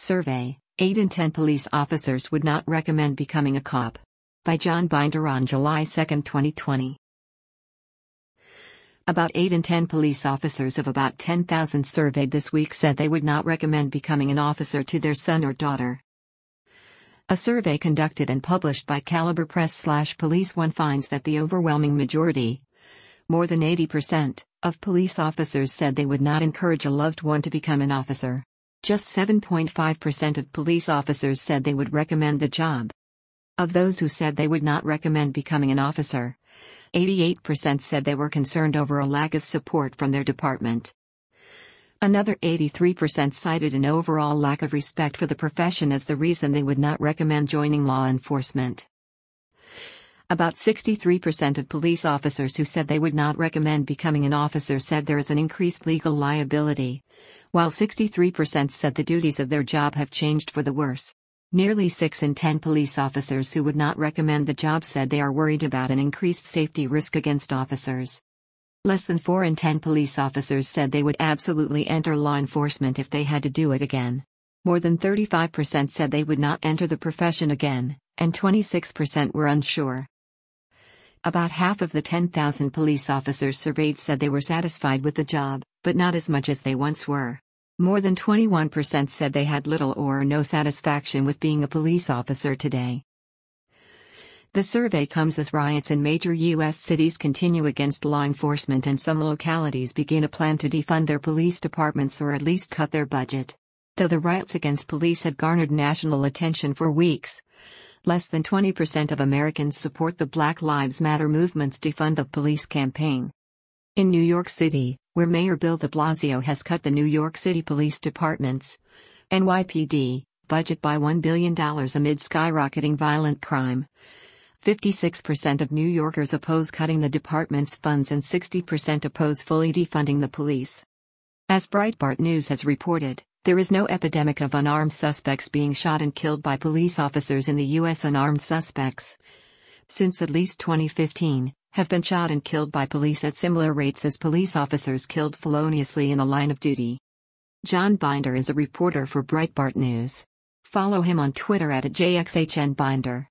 Survey: 8 in 10 police officers would not recommend becoming a cop. By John Binder on July 2, 2020. About 8 in 10 police officers of about 10,000 surveyed this week said they would not recommend becoming an officer to their son or daughter. A survey conducted and published by Caliber Press/Police One finds that the overwhelming majority, more than 80%, of police officers said they would not encourage a loved one to become an officer. Just 7.5% of police officers said they would recommend the job. Of those who said they would not recommend becoming an officer, 88% said they were concerned over a lack of support from their department. Another 83% cited an overall lack of respect for the profession as the reason they would not recommend joining law enforcement. About 63% of police officers who said they would not recommend becoming an officer said there is an increased legal liability, while 63% said the duties of their job have changed for the worse. Nearly 6 in 10 police officers who would not recommend the job said they are worried about an increased safety risk against officers. Less than 4 in 10 police officers said they would absolutely enter law enforcement if they had to do it again. More than 35% said they would not enter the profession again, and 26% were unsure. About half of the 10,000 police officers surveyed said they were satisfied with the job, but not as much as they once were. More than 21% said they had little or no satisfaction with being a police officer today. The survey comes as riots in major U.S. cities continue against law enforcement and some localities begin a plan to defund their police departments or at least cut their budget. Though the riots against police have garnered national attention for weeks, less than 20% of Americans support the Black Lives Matter movement's Defund the Police campaign. In New York City, where Mayor Bill de Blasio has cut the New York City Police Department's NYPD budget by $1 billion amid skyrocketing violent crime, 56% of New Yorkers oppose cutting the department's funds and 60% oppose fully defunding the police. As Breitbart News has reported, there is no epidemic of unarmed suspects being shot and killed by police officers in the U.S. Unarmed suspects, since at least 2015, have been shot and killed by police at similar rates as police officers killed feloniously in the line of duty. John Binder is a reporter for Breitbart News. Follow him on Twitter @JXHNBinder.